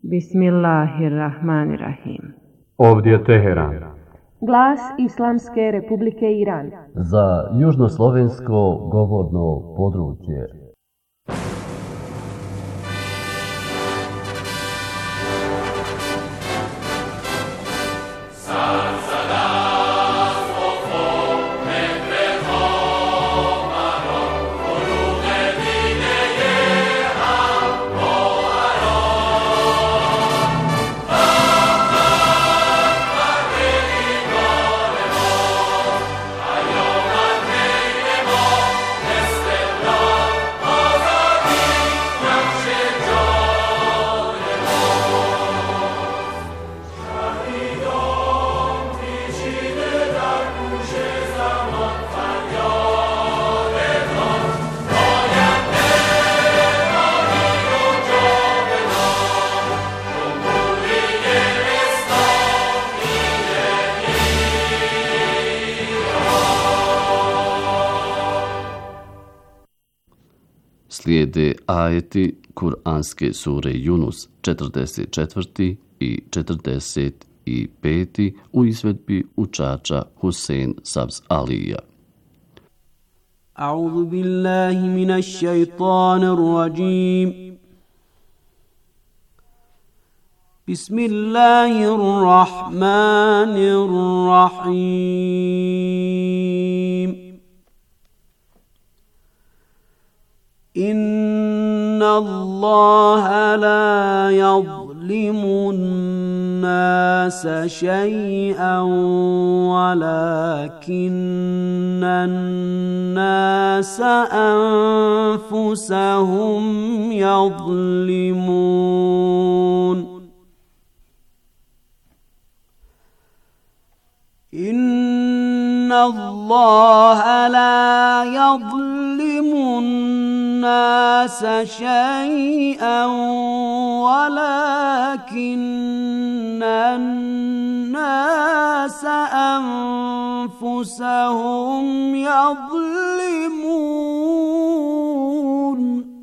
Bismillahirrahmanirrahim. Ovdje je Teheran. Glas Islamske Republike Iran. Za južnoslovensko govorno područje. Slijede ajeti Kur'anske sure Yunus 44. i 45. u izvedbi učača Husein Savz Alija. A'udhu billahi minash shaitanir rajim. Bismillahirrahmanirrahim. إن الله لا يظلم الناس شيئا ولكن الناس أنفسهم يظلمون إن الله لا يظلم الناس شيئا ولكن الناس أنفسهم يظلمون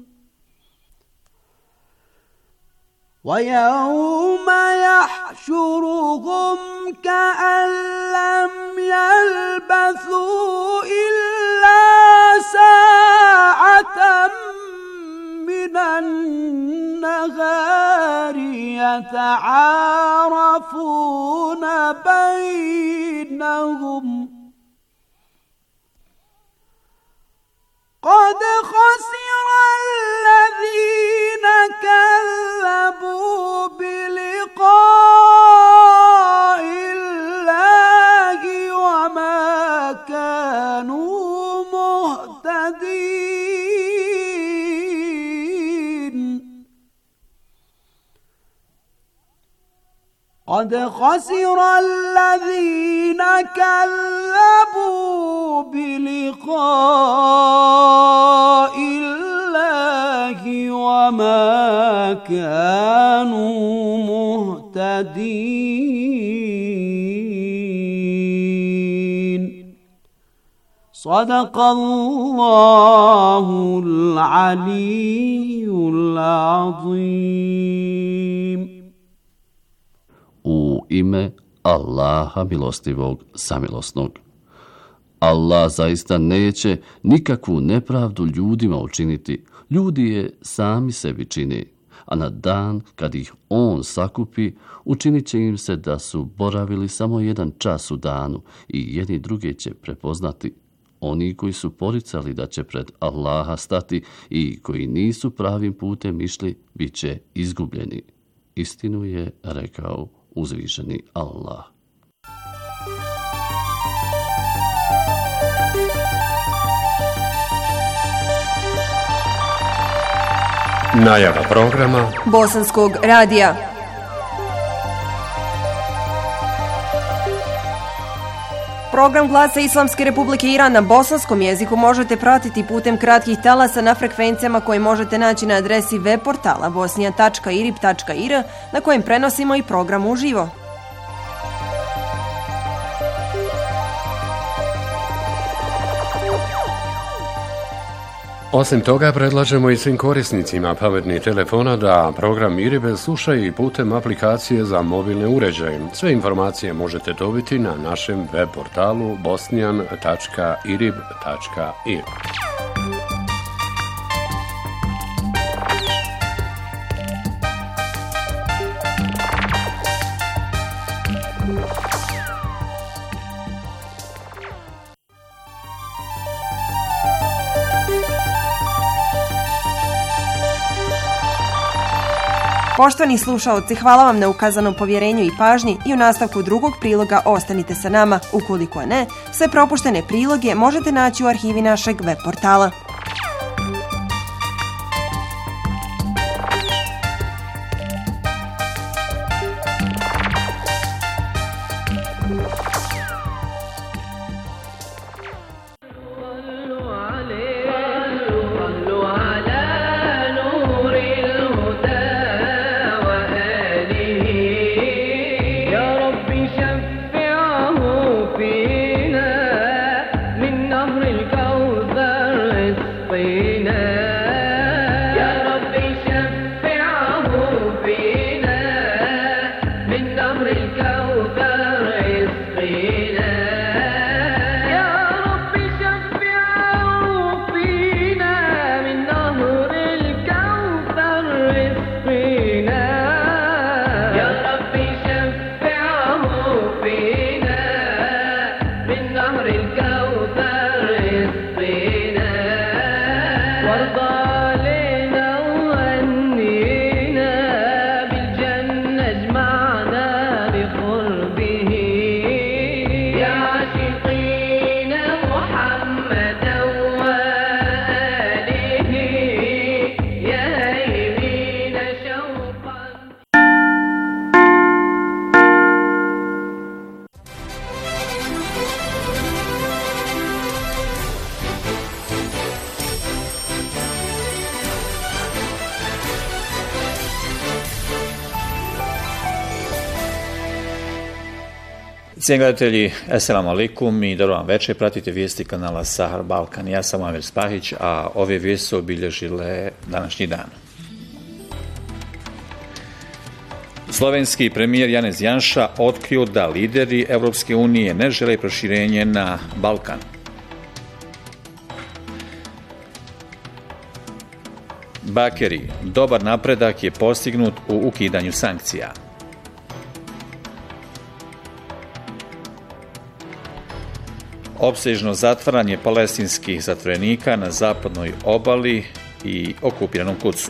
ويوم يحشرهم كأن لم يلبثوا إلا ساعة من النهار يتعارفون بينهم قد خسر الذين كذبوا بلقاء الله وما كانوا مهتدين قد خسر الذين كذبوا بلقاء الله وما كانوا مهتدين صدق الله العلي العظيم. U ime Allaha milostivog samilosnog. Allah zaista neće nikakvu nepravdu ljudima učiniti. Ljudi je sami sebi čine, a na dan kad ih on sakupi, učinit će im se da su boravili samo jedan čas u danu i jedni druge će prepoznati. Oni koji su poricali da će pred Allaha stati i koji nisu pravim putem išli, bit će izgubljeni. Istinu je rekao uzvišeni Allah. Najava programa Bosanskog radija. Program Glasa Islamske Republike Iran na bosanskom jeziku možete pratiti putem kratkih talasa na frekvencijama koje možete naći na adresi web portala bosnija.irib.ir na kojem prenosimo i program uživo. Osim toga, predlažemo i svim korisnicima pametnih telefona da program IRIB slušaju i putem aplikacije za mobilne uređaje. Sve informacije možete dobiti na našem web portalu bosnian.irib.ir. Poštovani slušaoci, hvala vam na ukazanom povjerenju i pažnji i u nastavku drugog priloga ostanite sa nama. Ukoliko ne, sve propuštene priloge možete naći u arhivi našeg web portala. Cijenjeni gledatelji, assalamu alaikum i dobro vam večer. Pratite vijesti kanala Sahar Balkan. Ja sam Amir Spahić, a ove vijesti su obilježile današnji dan. Slovenski premijer Janez Janša otkrio da lideri Europske unije ne žele proširenje na Balkan. Bakeri, dobar napredak je postignut u ukidanju sankcija. Opsežno zatvaranje palestinskih zatvorenika na zapadnoj obali i okupiranom Kudsu.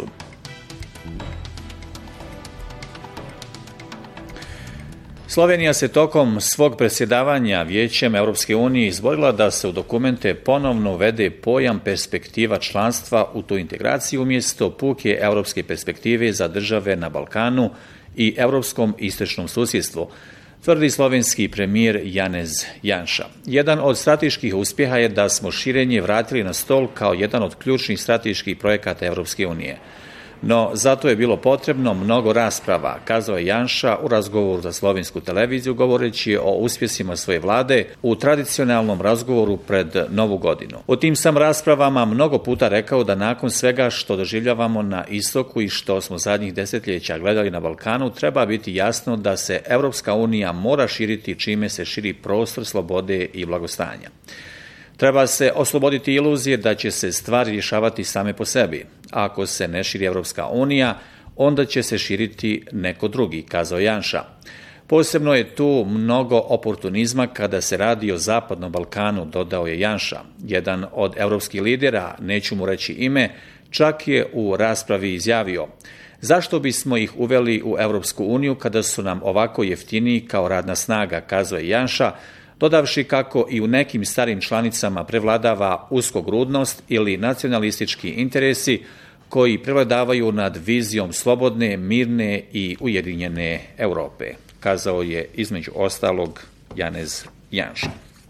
Slovenija se tokom svog predsjedavanja Vijećem Europske unije izborila da se u dokumente ponovno uvede pojam perspektiva članstva u tu integraciju umjesto puke europske perspektive za države na Balkanu i europskom istočnom susjedstvu, tvrdi slovenski premijer Janez Janša. Jedan od strateških uspjeha je da smo širenje vratili na stol kao jedan od ključnih strateških projekata Europske unije. No, zato je bilo potrebno mnogo rasprava, kazao je Janša u razgovoru za slovensku televiziju, govoreći o uspjesima svoje vlade u tradicionalnom razgovoru pred Novu godinu. U tim sam raspravama mnogo puta rekao da nakon svega što doživljavamo na istoku i što smo zadnjih desetljeća gledali na Balkanu, treba biti jasno da se Europska unija mora širiti čime se širi prostor slobode i blagostanja. Treba se osloboditi iluzije da će se stvari rješavati same po sebi. Ako se ne širi Europska unija, onda će se širiti neko drugi, kazao Janša. Posebno je tu mnogo oportunizma kada se radi o Zapadnom Balkanu, dodao je Janša. Jedan od europskih lidera, neću mu reći ime, čak je u raspravi izjavio: zašto bismo ih uveli u Europsku uniju kada su nam ovako jeftiniji kao radna snaga, kazao je Janša, dodavši kako i u nekim starim članicama prevladava uskogrudnost ili nacionalistički interesi koji prevladavaju nad vizijom slobodne, mirne i ujedinjene Europe, kazao je između ostalog Janez Janša.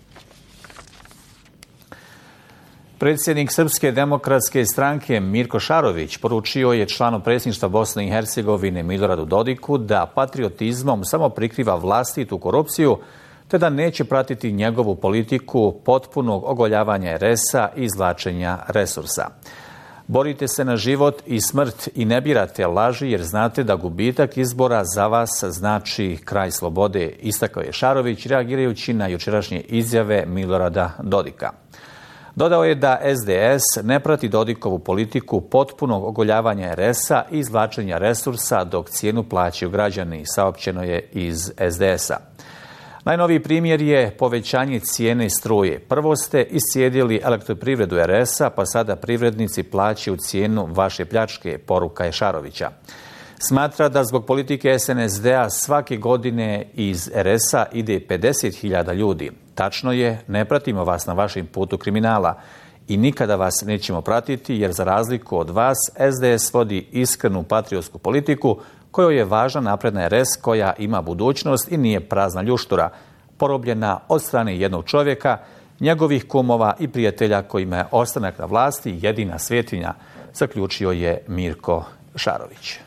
Predsjednik Srpske demokratske stranke Mirko Šarović poručio je članu predsjedništva Bosne i Hercegovine Miloradu Dodiku da patriotizmom samo prikriva vlastitu korupciju, te da neće pratiti njegovu politiku potpunog ogoljavanja RS-a i izvlačenja resursa. Borite se na život i smrt i ne birate laži jer znate da gubitak izbora za vas znači kraj slobode, istakao je Šarović reagirajući na jučerašnje izjave Milorada Dodika. Dodao je da SDS ne prati Dodikovu politiku potpunog ogoljavanja RS-a i izvlačenja resursa dok cijenu plaćaju građani, saopćeno je iz SDS-a. Najnoviji primjer je povećanje cijene struje. Prvo ste iscijedili elektroprivredu RS-a, pa sada privrednici plaćaju cijenu vaše pljačke, poruka je Šarovića. Smatra da zbog politike SNSD-a svake godine iz RS-a ide 50.000 ljudi. Tačno je, ne pratimo vas na vašem putu kriminala i nikada vas nećemo pratiti jer za razliku od vas SDS vodi iskrenu patriotsku politiku kojoj je važna napredna RS koja ima budućnost i nije prazna ljuštura, porobljena od strane jednog čovjeka, njegovih kumova i prijatelja kojima je ostanak na vlasti jedina svetinja, zaključio je Mirko Šarović.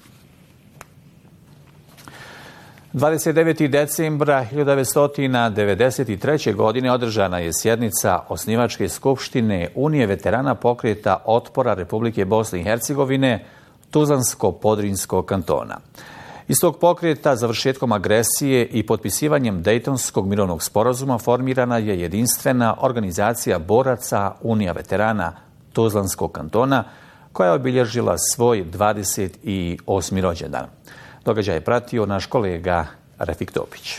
29. decembra 1993. godine održana je sjednica osnivačke skupštine Unije veterana pokreta otpora Republike Bosne i Hercegovine, Tuzlansko-Podrinjskog kantona. Iz tog pokreta, završetkom agresije i potpisivanjem Dejtonskog mirovnog sporazuma formirana je jedinstvena organizacija boraca Unija veterana Tuzlanskog kantona, koja je obilježila svoj 28. rođendan. Događaj je pratio naš kolega Refik Topić.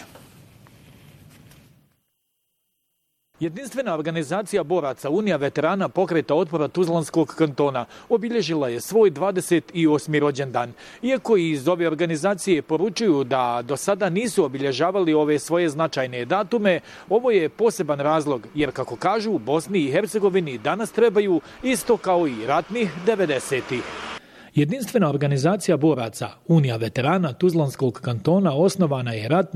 Jedinstvena organizacija boraca Unija veterana pokreta otpora Tuzlanskog kantona obilježila je svoj 28. rođendan. Iako iz ove organizacije poručuju da do sada nisu obilježavali ove svoje značajne datume, ovo je poseban razlog, jer kako kažu u Bosni i Hercegovini danas trebaju isto kao i ratnih 90-ih. Jedinstvena organizacija boraca Unija veterana Tuzlanskog kantona osnovana je ratne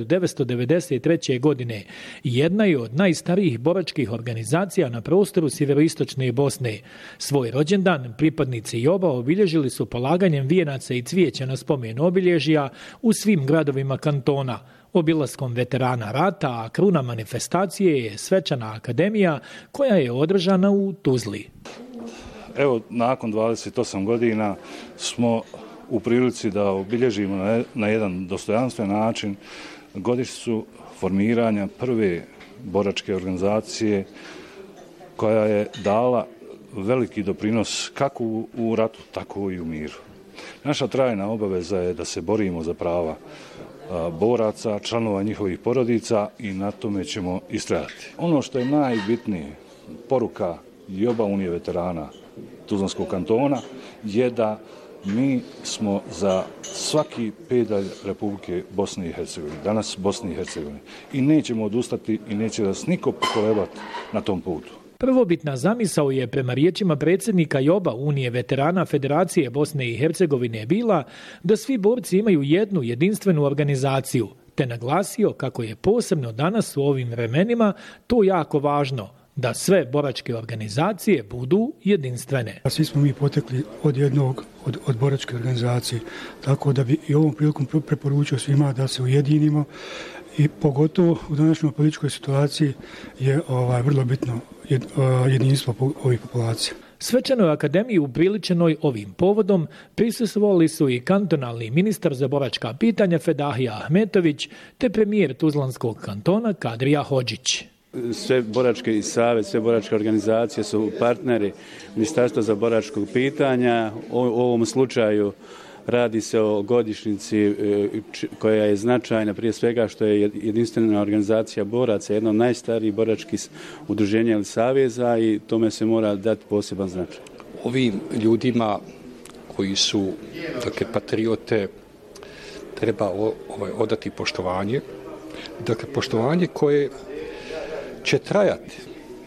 1993. godine i jedna je od najstarijih boračkih organizacija na prostoru sjeveroistočne Bosne. Svoj rođendan pripadnici JOB-a obilježili su polaganjem vijenaca i cvijeća na spomen obilježja u svim gradovima kantona. Obilaskom veterana rata, a kruna manifestacije je svečana akademija koja je održana u Tuzli. Evo, nakon 28 godina smo u prilici da obilježimo na jedan dostojanstven način godišnjicu formiranja prve boračke organizacije koja je dala veliki doprinos kako u ratu, tako i u miru. Naša trajna obaveza je da se borimo za prava boraca, članova njihovih porodica i na tome ćemo istrajati. Ono što je najbitnije, poruka JOB-a Unije veterana Tuzlanskog kantona je da mi smo za svaki pedalj Republike Bosne i Hercegovine, danas Bosne i Hercegovine, i nećemo odustati i neće nas niko pokolebati na tom putu. Prvobitna zamisao je prema riječima predsjednika JOB-a Unije veterana Federacije Bosne i Hercegovine bila da svi borci imaju jednu jedinstvenu organizaciju, te naglasio kako je posebno danas u ovim vremenima to jako važno, da sve boračke organizacije budu jedinstvene. Svi smo mi potekli od od boračke organizacije, tako da bi i ovom prilikom preporučio svima da se ujedinimo i pogotovo u današnjoj političkoj situaciji je vrlo bitno jedinstvo ovih populacija. Svečanoj akademiji upriličenoj ovim povodom prisustvovali su i kantonalni ministar za boračka pitanja Fedahija Ahmetović te premijer Tuzlanskog kantona Kadrija Hodžić. Sve boračke savez, sve boračke organizacije su partneri Ministarstva za boračkog pitanja. U ovom slučaju radi se o godišnjici koja je značajna prije svega što je jedinstvena organizacija boraca, jedna od najstarijih boračkih udruženja ili saveza i tome se mora dati poseban značaj. Ovim ljudima koji su patriote treba odati poštovanje. Poštovanje koje će trajati,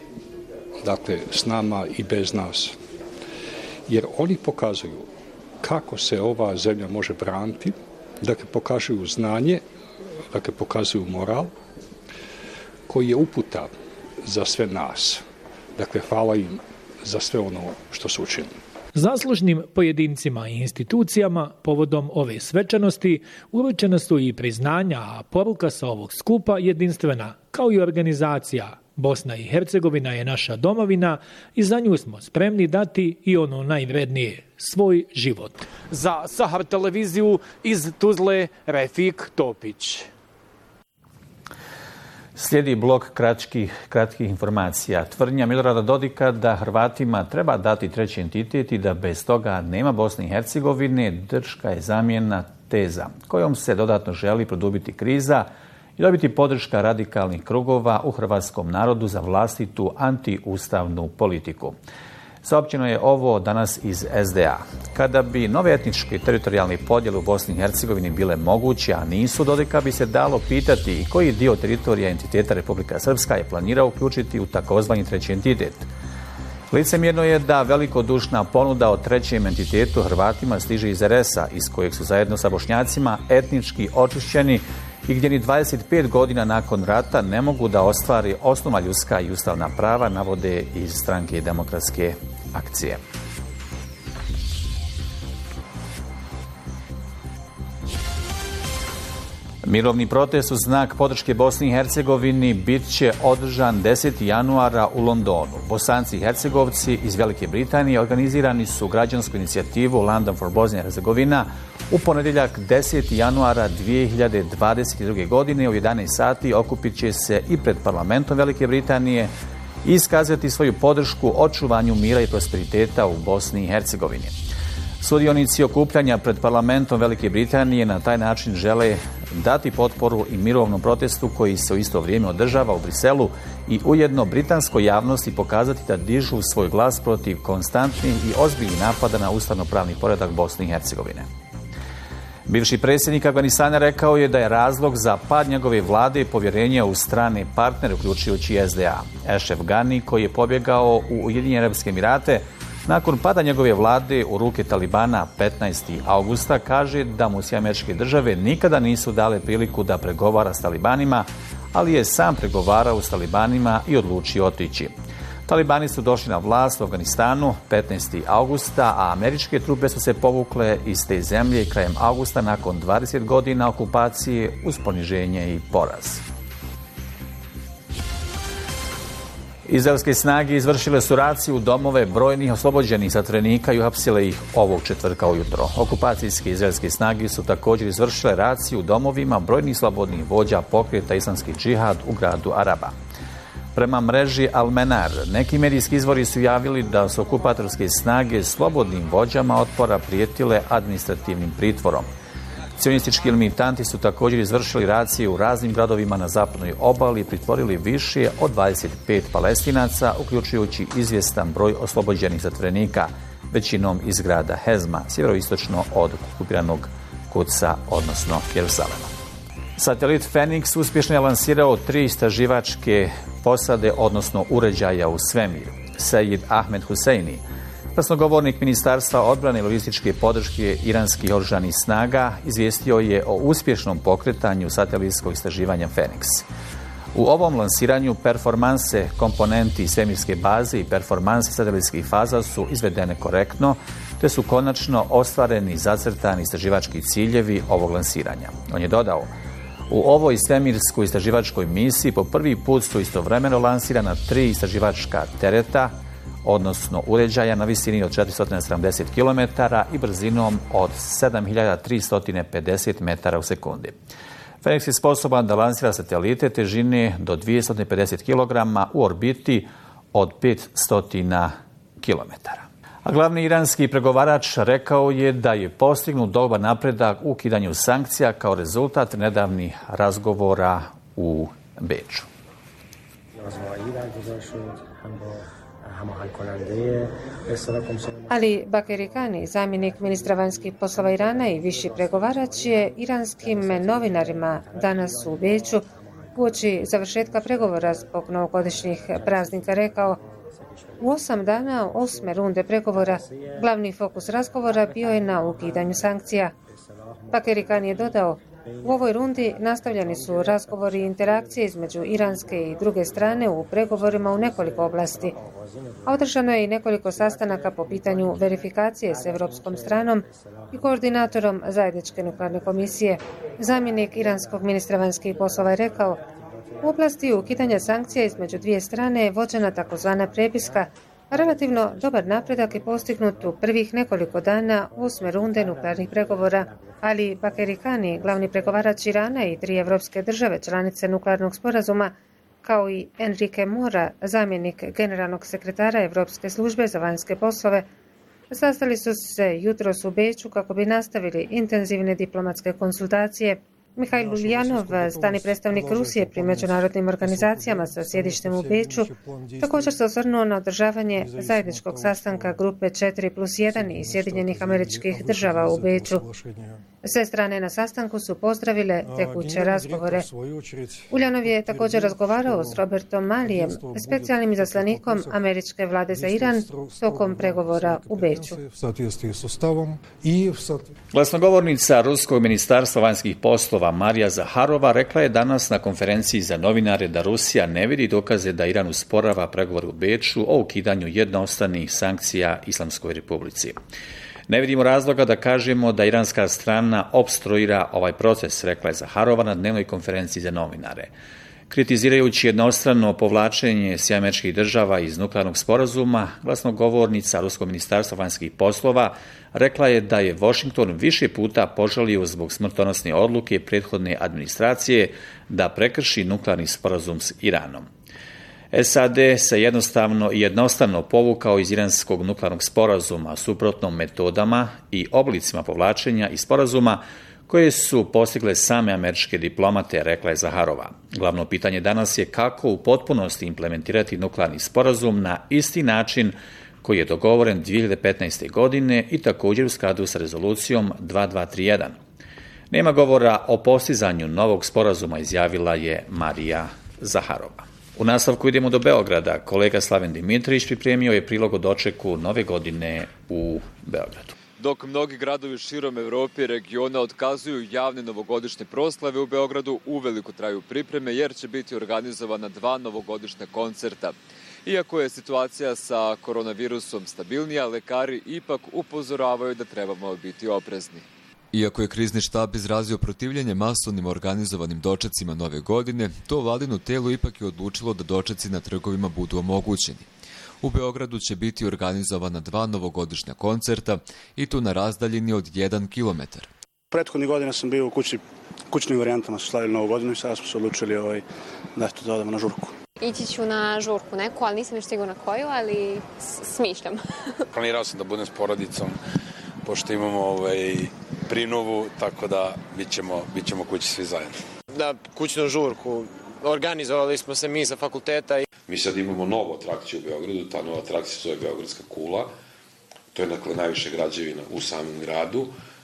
s nama i bez nas. Jer oni pokazuju kako se ova zemlja može braniti, pokazuju znanje, pokazuju moral, koji je uputa za sve nas. Hvala im za sve ono što su učinili. Zaslužnim pojedincima i institucijama povodom ove svečanosti uručena su i priznanja, a poruka sa ovog skupa jedinstvena, kao i organizacija. Bosna i Hercegovina je naša domovina i za nju smo spremni dati i ono najvrednije, svoj život. Za Sahar televiziju iz Tuzle, Refik Topić. Slijedi blok kratkih informacija. Tvrdnja Milorada Dodika da Hrvatima treba dati treći entitet i da bez toga nema Bosne i Hercegovine drška je zamjena teza kojom se dodatno želi produbiti kriza i dobiti podrška radikalnih krugova u hrvatskom narodu za vlastitu antiustavnu politiku. Saopćeno je ovo danas iz SDA. Kada bi nove etničke i teritorijalne podjele u Bosni i Hercegovini bile moguće, a nisu, Dodika bi se dalo pitati i koji dio teritorija entiteta Republika Srpska je planirao uključiti u takozvani treći entitet. Licemjerno je da velikodušna ponuda o trećem entitetu Hrvatima stiže iz RS-a, iz kojeg su zajedno sa Bošnjacima etnički očišćeni i gdje ni 25 godina nakon rata ne mogu da ostvari osnovna ljudska i ustavna prava, navode iz Stranke demokratske akcije. Mirovni protest u znak podrške Bosni i Hercegovini bit će održan 10. januara u Londonu. Bosanci i Hercegovci iz Velike Britanije organizirani su građansku inicijativu London for Bosnia i Hercegovina u ponedjeljak 10. januara 2022. godine u 11 sati okupit će se i pred parlamentom Velike Britanije i iskazati svoju podršku očuvanju mira i prosperiteta u Bosni i Hercegovini. Sudionici okupljanja pred parlamentom Velike Britanije na taj način žele dati potporu i mirovnom protestu koji se u isto vrijeme održava u Briselu i ujedno britanskoj javnosti pokazati da dižu svoj glas protiv konstantnih i ozbiljnih napada na ustavno-pravni poredak Bosne i Hercegovine. Bivši predsjednik Afganistana rekao je da je razlog za pad njegove vlade povjerenje u strane partnere, uključujući SDA. Ashraf Ghani, koji je pobjegao u Ujedinjene Arapske Emirate nakon pada njegove vlade u ruke Talibana 15. augusta, kaže da mu Američke države nikada nisu dale priliku da pregovara s Talibanima, ali je sam pregovarao s Talibanima i odlučio otići. Talibani su došli na vlast u Afganistanu 15. augusta, a američke trupe su se povukle iz te zemlje krajem augusta nakon 20 godina okupacije uz poniženje i poraz. Izraelske snage izvršile su raciju u domove brojnih oslobođenih zatvorenika i uhapsile ih ovog četvrtka ujutro. Okupacijske izraelske snage su također izvršile raciju u domovima brojnih slobodnih vođa pokreta Islamski džihad u gradu Araba. Prema mreži Al-Menar, neki medijski izvori su javili da su okupatorske snage slobodnim vođama otpora prijetile administrativnim pritvorom. Cionistički militanti su također izvršili racije u raznim gradovima na zapadnoj obali i pritvorili više od 25 Palestinaca, uključujući izvjestan broj oslobođenih zatvorenika, većinom iz grada Hezma, sjeveroistočno od okupiranog Kudsa, odnosno Jerusalema. Satelit Phoenix uspješno je lansirao 3 istraživačke posade, odnosno uređaja u svemir. Sejid Ahmed Husseini, glasnogovornik Ministarstva odbrane i logističke podrške iranskih oružanih snaga, izvijestio je o uspješnom pokretanju satelitskog istraživanja Phoenix. U ovom lansiranju performanse komponenti svemirske baze i performanse satelitskih faza su izvedene korektno, te su konačno ostvareni zacrtani istraživački ciljevi ovog lansiranja. On je dodao: u ovoj svemirskoj istraživačkoj misiji po prvi put su istovremeno lansirana 3 istraživačka tereta, odnosno uređaja na visini od 470 km i brzinom od 7350 metara u sekundi. Phoenix je sposoban da lansira satelite težine do 250 kg u orbiti od 500 km. A glavni iranski pregovarač rekao je da je postignut dobar napredak u ukidanju sankcija kao rezultat nedavnih razgovora u Beču. Ali Bakeri Kani, zamjenik ministra vanjskih poslova Irana i viši pregovarač, je iranskim novinarima danas u Beču uoči završetka pregovora zbog novogodišnjih praznika rekao: u 8 dana 8. runde pregovora glavni fokus razgovora bio je na ukidanju sankcija. Bakeri Kani je dodao: U ovoj rundi nastavljeni su razgovori i interakcije između iranske i druge strane u pregovorima u nekoliko oblasti, a održano je i nekoliko sastanaka po pitanju verifikacije s evropskom stranom i koordinatorom zajedničke nuklearne komisije. Zamjenik iranskog ministra vanjskih poslova je rekao: u oblasti ukidanja sankcija između dvije strane je vođena takozvana prepiska, a relativno dobar napredak je postignut u prvih nekoliko dana 8. runde nuklearnih pregovora. Ali Bakeri Kani, glavni pregovarač Irana i 3 evropske države članice nuklearnog sporazuma, kao i Enrique Mora, zamjenik generalnog sekretara Evropske službe za vanjske poslove, sastali su se jutros u Beču kako bi nastavili intenzivne diplomatske konsultacije. Mihajl Uljanov, stalni predstavnik Rusije pri međunarodnim organizacijama sa sjedištem u Beču, također se osvrnuo na održavanje zajedničkog sastanka grupe 4+1 i Sjedinjenih Američkih Država u Beču. Sve strane na sastanku su pozdravile tekuće razgovore. Uljanov je također razgovarao s Robertom Malijem, specijalnim izaslanikom američke vlade za Iran, tokom pregovora u Beču. Glasnogovornica Ruskog ministarstva vanjskih poslova Marija Zaharova rekla je danas na konferenciji za novinare da Rusija ne vidi dokaze da Iran usporava pregovore u Beču o ukidanju jednostranih sankcija Islamskoj republici. Ne vidimo razloga da kažemo da iranska strana opstruira ovaj proces, rekla je Zaharova na dnevnoj konferenciji za novinare. Kritizirajući jednostrano povlačenje Sjedinjenih Država iz nuklearnog sporazuma, glasnogovornica Ruskog ministarstva vanjskih poslova rekla je da je Washington više puta požalio zbog smrtonosne odluke prethodne administracije da prekrši nuklearni sporazum s Iranom. SAD se jednostavno povukao iz iranskog nuklearnog sporazuma suprotno metodama i oblicima povlačenja iz sporazuma koje su postigle same američke diplomate, rekla je Zaharova. Glavno pitanje danas je kako u potpunosti implementirati nuklearni sporazum na isti način koji je dogovoren 2015. godine i također u skladu sa rezolucijom 2231. Nema govora o postizanju novog sporazuma, izjavila je Marija Zaharova. U nastavku idemo do Beograda. Kolega Slaven Dimitrić pripremio je prilog o dočeku nove godine u Beogradu. Dok mnogi gradovi širom Evrope i regiona otkazuju javne novogodišnje proslave u Beogradu, uveliko traju pripreme jer će biti organizovana 2 novogodišnja koncerta. Iako je situacija sa koronavirusom stabilnija, lekari ipak upozoravaju da trebamo biti oprezni. Iako je krizni štab izrazio protivljenje masovnim organizovanim dočecima nove godine, to vladino telo ipak je odlučilo da dočeci na trgovima budu omogućeni. U Beogradu će biti organizovana 2 novogodišnja koncerta i to na razdaljini od 1 kilometar. Prethodnih godina sam bio u kućnim varijantama, su slavili novu godinu i sada smo se odlučili da odemo na žurku. Ići ću na žurku neku, ali nisam još sigurna koju, ali smišljam. Planirao sam da budem s porodicom, pošto imamo prinovu, tako da bit ćemo kući svi zajedno. Da, kućnu žurku. Organizovali smo se mi sa fakulteta. Mi sad imamo novu atrakciju u Beogradu, ta nova atrakcija se zove Beogradska kula. To je najviše građevina u samom gradu.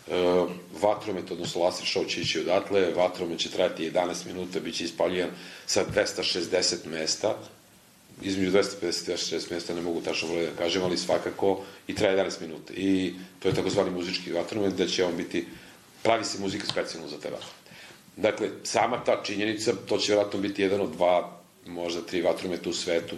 Vatromet, odnosno laser show će ići odatle, vatromet će trajati 11 minuta, bit će ispaljivan sa 260 mesta, između 250 i 260 mesta, ne mogu tačno broj da kažem, ali svakako i traje 11 minuta. I to je takozvani muzički vatromet, gde će on biti, pravi se muzika specijalno za te vatromet. Dakle, sama ta činjenica, to će vjerojatno biti jedan od 2, možda 3 vatrometa u svetu,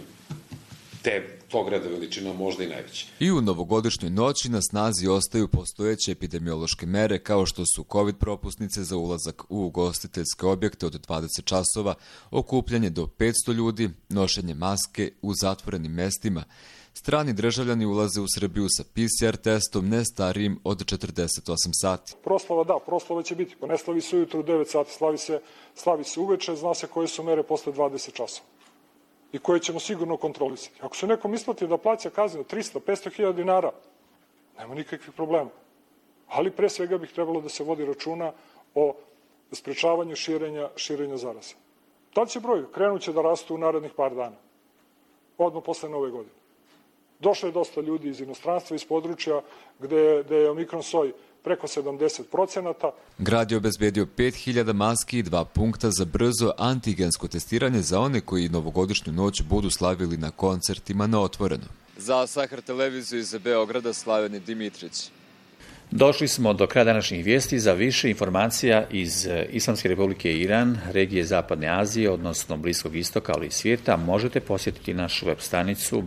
tog reda veličina, možda i najveći. I u novogodišnjoj noći na snazi ostaju postojeće epidemiološke mere kao što su COVID propusnice za ulazak u ugostiteljske objekte od 20 časova, okupljanje do 500 ljudi, nošenje maske u zatvorenim mestima. Strani državljani ulaze u Srbiju sa PCR testom ne starijim od 48 sati. Proslava će biti, pa ne slavi se ujutru u 9 sati, slavi se uveče, zna se koje su mere posle 20 časova i koje ćemo sigurno kontrolisati. Ako se neko isplati da plaća kaznu 300, 500 hiljada dinara, nema nikakvih problema. Ali pre svega bih trebalo da se vodi računa o sprečavanju širenja zaraze. Tad će broj krenuće da rastu u narednih par dana, odmah posle nove godine. Došlo je dosta ljudi iz inostranstva, iz područja gde je omikron soj preko 70%. Grad je obezbedio 5000 maski i 2 punkta za brzo antigensko testiranje za one koji novogodišnju noć budu slavili na koncertima na otvoreno. Za Sahar televiziju iz Beograda, Slaven Dimitrić. Došli smo do kraja današnjih vijesti. Za više informacija iz Islamske republike Iran, regije Zapadne Azije, odnosno Bliskog istoka, ali i svijeta, možete posjetiti našu web stranicu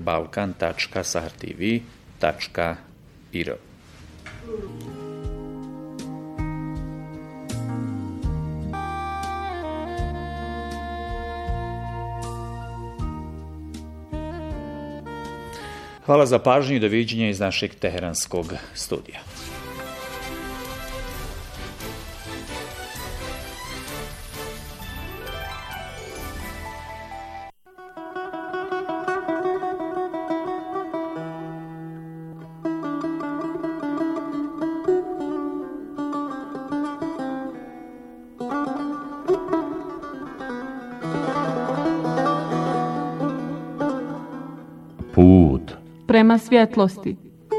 balkan.sahartv.ir. Hvala za pažnju i doviđenja iz našeg teheranskog studija. Put prema svjetlosti.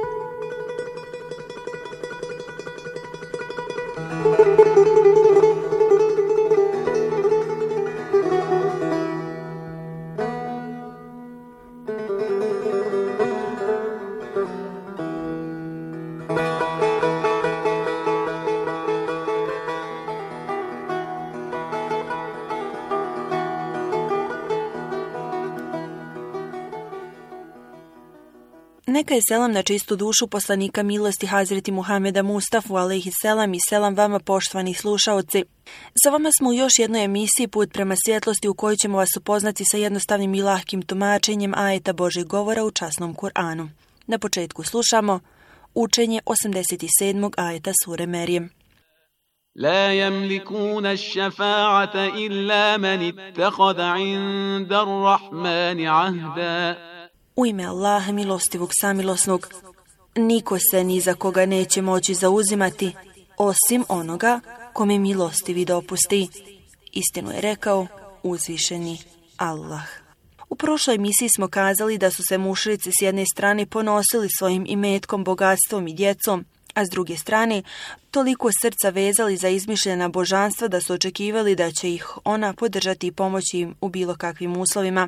Neka je selam na čistu dušu poslanika milosti Hazreti Muhameda Mustafa alejhi selam i selam vama poštovani slušaoci. Sa vama smo u još jednoj emisiji Put prema svjetlosti u kojoj ćemo vas upoznati sa jednostavnim i lahkim tumačenjem ajeta Božjeg govora u časnom Kur'anu. Na početku slušamo učenje 87. ajeta sure Merijem. لا يملكون الشفاعة إلا من اتخذ عند الرحمن عهدا. U ime Allaha milostivog samilosnog, niko se ni za koga neće moći zauzimati, osim onoga kome milostivi dopusti. Istinu je rekao uzvišeni Allah. U prošloj emisiji smo kazali da su se mušrici s jedne strane ponosili svojim imetkom, bogatstvom i djecom, a s druge strane toliko srca vezali za izmišljena božanstva da su očekivali da će ih ona podržati i pomoći im u bilo kakvim uslovima.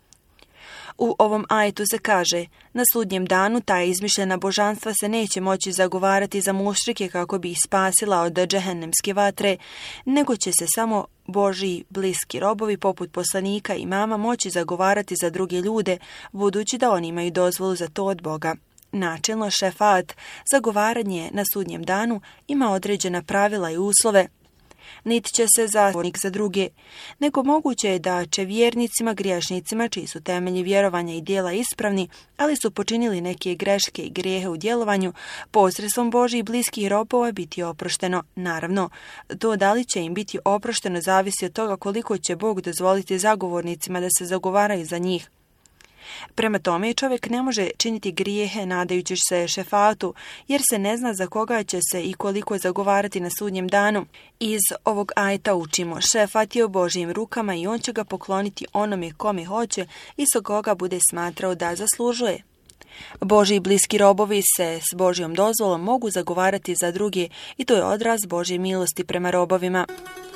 U ovom ajetu se kaže, na sudnjem danu ta izmišljena božanstva se neće moći zagovarati za mušrike kako bi ih spasila od džehennemske vatre, nego će se samo Božji bliski robovi poput poslanika i mama moći zagovarati za druge ljude, budući da oni imaju dozvolu za to od Boga. Načelno šefat, zagovaranje na sudnjem danu, ima određena pravila i uslove. Niti će se zagovornik za druge, nego moguće je da će vjernicima, grijašnicima, čiji su temelji vjerovanja i dijela ispravni, ali su počinili neke greške i grijehe u djelovanju, posredstvom Božjih bliskih robova biti oprošteno. Naravno, to da li će im biti oprošteno zavisi od toga koliko će Bog dozvoliti zagovornicima da se zagovaraju za njih. Prema tome, čovjek ne može činiti grijehe nadajući se šefatu, jer se ne zna za koga će se i koliko zagovarati na sudnjem danu. Iz ovog ajeta učimo, šefat je u Božjim rukama i on će ga pokloniti onome kome hoće i sa koga bude smatrao da zaslužuje. Božji bliski robovi se s Božjom dozvolom mogu zagovarati za druge i to je odraz Božje milosti prema robovima.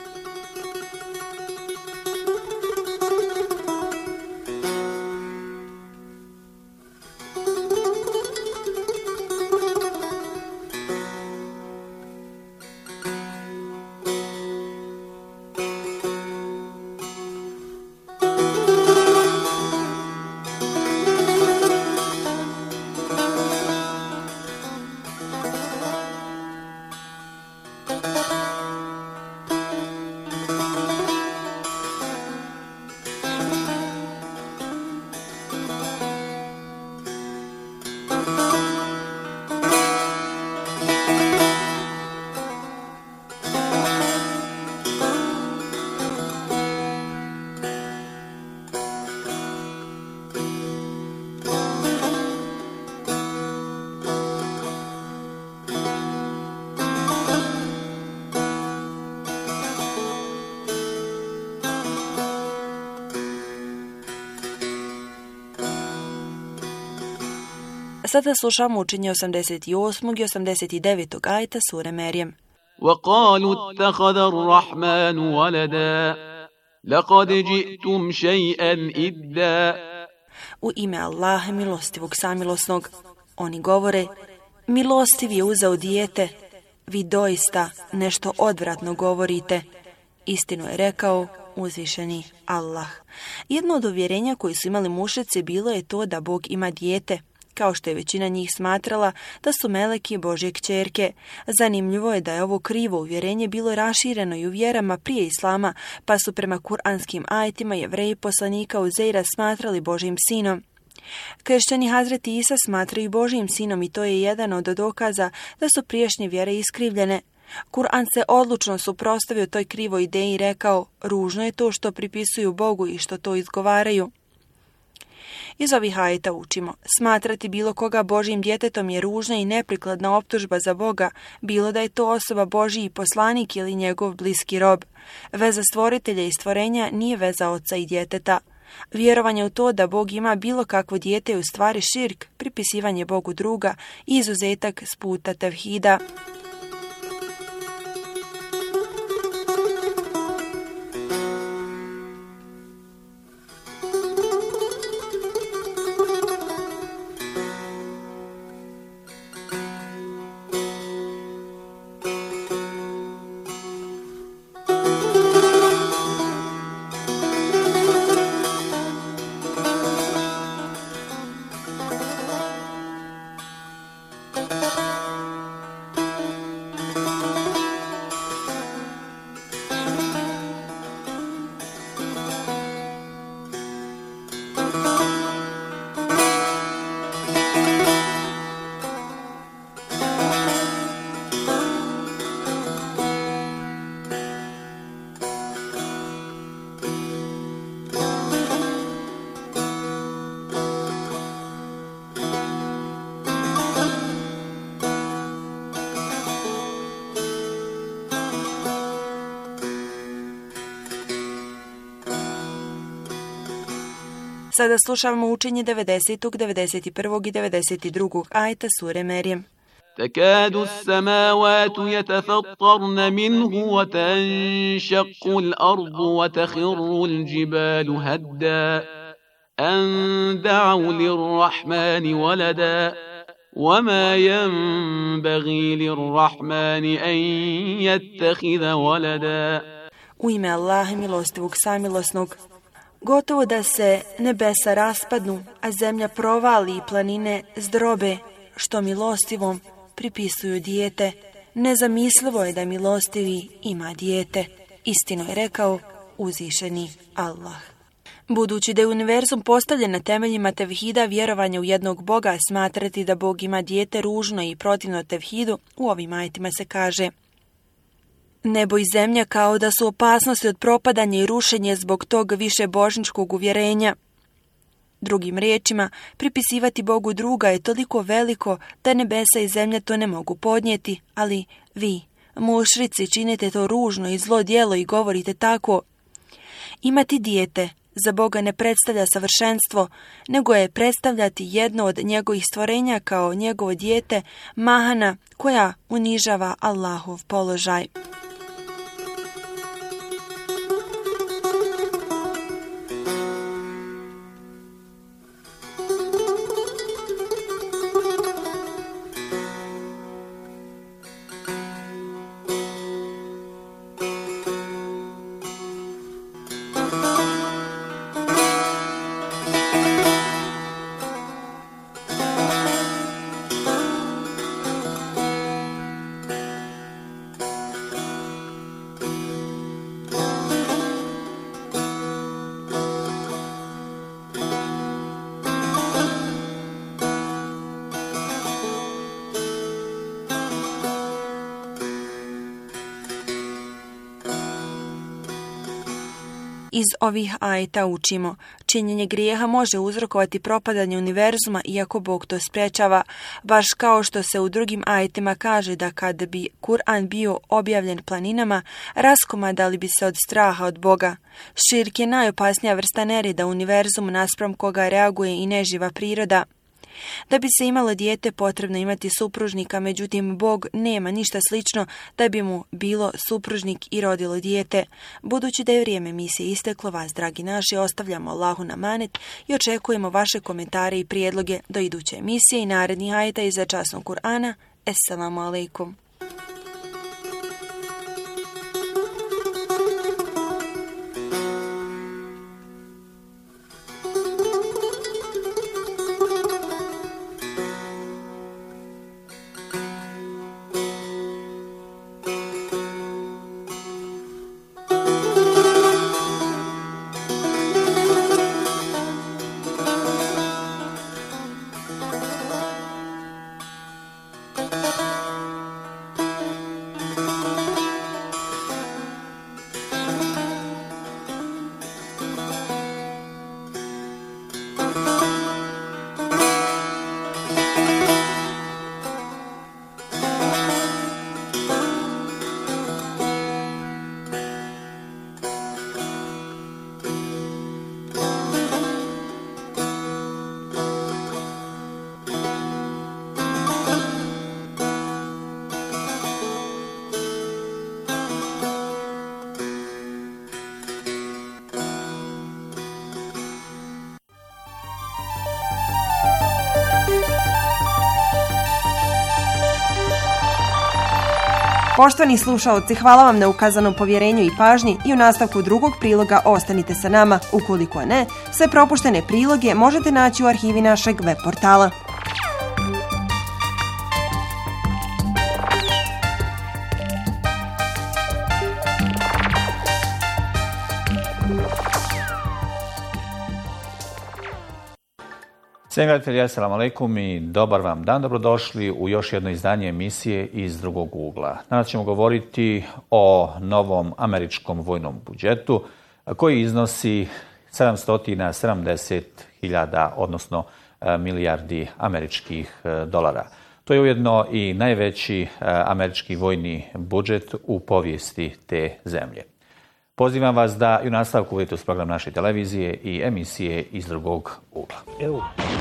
Sada slušamo učenje 88. i 89. ajeta sure Merijem. وقالوا اتخذ الرحمن ولدا لقد جئتم شيئا إدا. U ime Allaha milostivog samilosnog, oni govore, milostiv je uzeo dijete, vi doista nešto odvratno govorite. Istinu je rekao uzvišeni Allah. Jedno od uvjerenja koji su imali mušrici bilo je to da Bog ima dijete, kao što je većina njih smatrala da su meleki Božje kćerke. Zanimljivo je da je ovo krivo uvjerenje bilo rašireno i u vjerama prije Islama, pa su prema kuranskim ajetima Jevreji poslanika Uzeira smatrali Božjim sinom. Kršćani Hazreti Isa smatraju Božjim sinom i to je jedan od dokaza da su prijašnje vjere iskrivljene. Kur'an se odlučno suprotstavio toj krivoj ideji i rekao, ružno je to što pripisuju Bogu i što to izgovaraju. Iz ovih ajeta učimo, smatrati bilo koga Božjim djetetom je ružna i neprikladna optužba za Boga, bilo da je to osoba Božji poslanik ili njegov bliski rob. Veza stvoritelja i stvorenja nije veza oca i djeteta. Vjerovanje u to da Bog ima bilo kakvo dijete je u stvari širk, pripisivanje Bogu druga i izuzetak s puta tevhida. Sada slušamo učenje 90., 91. i 92. ajeta sure Merijem. تكاد السماوات يتفطرن منه وتنشق الأرض وتخر الجبال هدا أن دعوا للرحمن ولدا وما ينبغي للرحمن أن يتخذ ولدا. U ime Allaha milostivog samilosnog. Gotovo da se nebesa raspadnu, a zemlja provali i planine zdrobe, što milostivom pripisuju dijete. Nezamislivo je da milostivi ima dijete. Istinu je rekao uzvišeni Allah. Budući da je univerzum postavljen na temeljima tevhida, vjerovanja u jednog Boga, smatrati da Bog ima dijete ružno i protivno tevhidu, u ovim ajetima se kaže: nebo i zemlja kao da su opasnosti od propadanja i rušenja zbog tog više božničkog uvjerenja. Drugim riječima, pripisivati Bogu druga je toliko veliko da nebesa i zemlja to ne mogu podnijeti, ali vi, mušrici, činite to ružno i zlo djelo i govorite tako. Imati dijete za Boga ne predstavlja savršenstvo, nego je predstavljati jedno od njegovih stvorenja kao njegovo dijete, mahana koja unižava Allahov položaj. Iz ovih ajeta učimo, činjenje grijeha može uzrokovati propadanje univerzuma iako Bog to sprečava, baš kao što se u drugim ajetima kaže da kad bi Kur'an bio objavljen planinama, raskomadali bi se od straha od Boga. Širk je najopasnija vrsta nereda univerzumu naspram koga reaguje i neživa priroda. Da bi se imalo dijete potrebno imati supružnika, međutim Bog nema ništa slično da bi mu bilo supružnik i rodilo dijete. Budući da je vrijeme emisije isteklo, vas, dragi naši, ostavljamo Allahu na manet i očekujemo vaše komentare i prijedloge do iduće emisije i narednih ajeta iza časnog Kur'ana. Assalamu alaikum. Poštovani slušaoci, hvala vam na ukazanom povjerenju i pažnji i u nastavku drugog priloga ostanite sa nama. Ukoliko ne, sve propuštene priloge možete naći u arhivi našeg web portala. Cijenjeni gledatelji, assalamu alaikum i dobar vam dan. Dobrodošli u još jedno izdanje emisije iz drugog ugla. Danas ćemo govoriti o novom američkom vojnom budžetu koji iznosi 770.000, odnosno milijardi američkih dolara. To je ujedno i najveći američki vojni budžet u povijesti te zemlje. Pozivam vas da i u nastavku vidite uz program naše televizije i emisije iz drugog ugla. Evo.